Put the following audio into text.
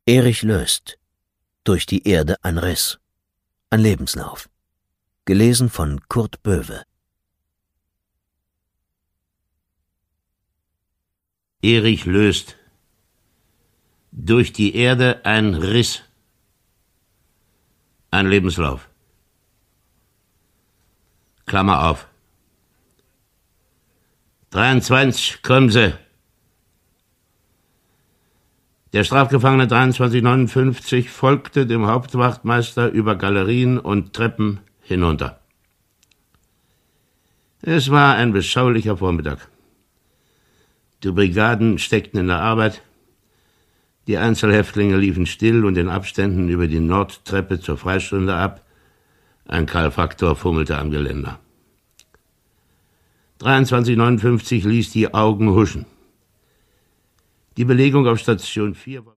Erich löst. Durch die Erde ein Riss. Ein Lebenslauf. Gelesen von Kurt Böwe. Erich löst. Durch die Erde ein Riss. Ein Lebenslauf. Klammer auf. 23, kommen Sie. Der Strafgefangene 2359 folgte dem Hauptwachtmeister über Galerien und Treppen hinunter. Es war ein beschaulicher Vormittag. Die Brigaden steckten in der Arbeit, die Einzelhäftlinge liefen still und in Abständen über die Nordtreppe zur Freistunde ab, ein Kalfaktor fummelte am Geländer. 2359 ließ die Augen huschen. Die Belegung auf Station 4 war